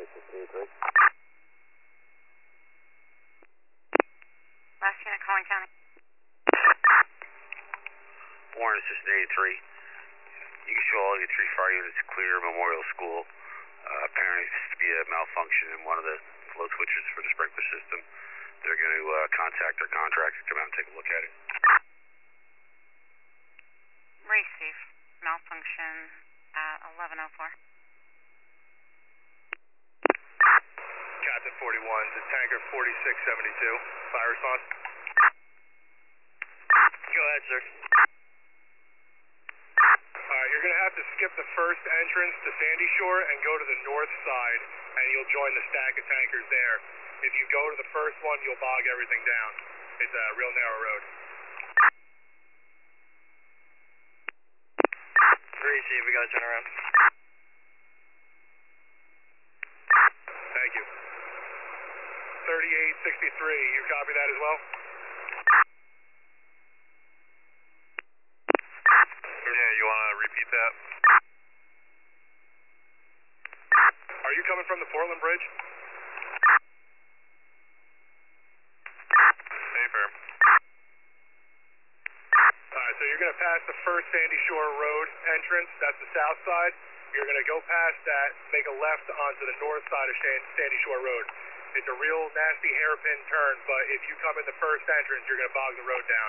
Last unit calling county. Warren, Assistant 83. You can show all your 3 fire units clear, Memorial School. Apparently there seems to be a malfunction in one of the flow switches for the sprinkler system. They're going to contact their contractor to come out and take a look at it. Receive. Malfunction at 11:04. Captain 41 to tanker 4672. Fire response. Go ahead, sir. Alright, you're going to have to skip the first entrance to Sandy Shore and go to the north side, and you'll join the stack of tankers there. If you go to the first one, you'll bog everything down. It's a real narrow road. Receive, we got to turn around. Thank you. 3863, you copy that as well? Yeah, you want to repeat that? Are you coming from the Portland Bridge? Safer. Alright, so you're going to pass the first Sandy Shore Road entrance, that's the south side. You're going to go past that, make a left onto the north side of Sandy Shore Road. It's a real nasty hairpin turn, but if you come in the first entrance, you're going to bog the road down.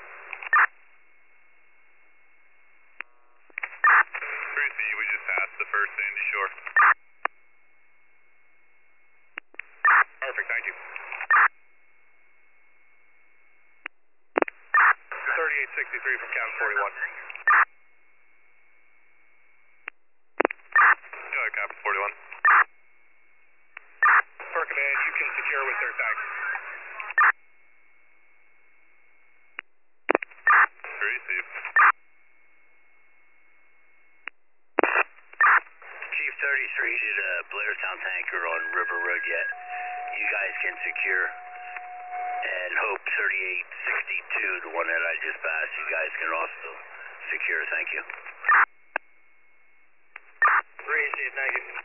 Receive, we just passed the first Sandy Shore. Perfect, thank you. 3863 from Captain 41. Go ahead, Captain 41. Per command, you can secure with their tank. Receive. Chief 33 to the Blairstown tanker on River Road yet. You guys can secure. And Hope 3862, the one that I just passed, you guys can also secure. Thank you. Receive, thank you.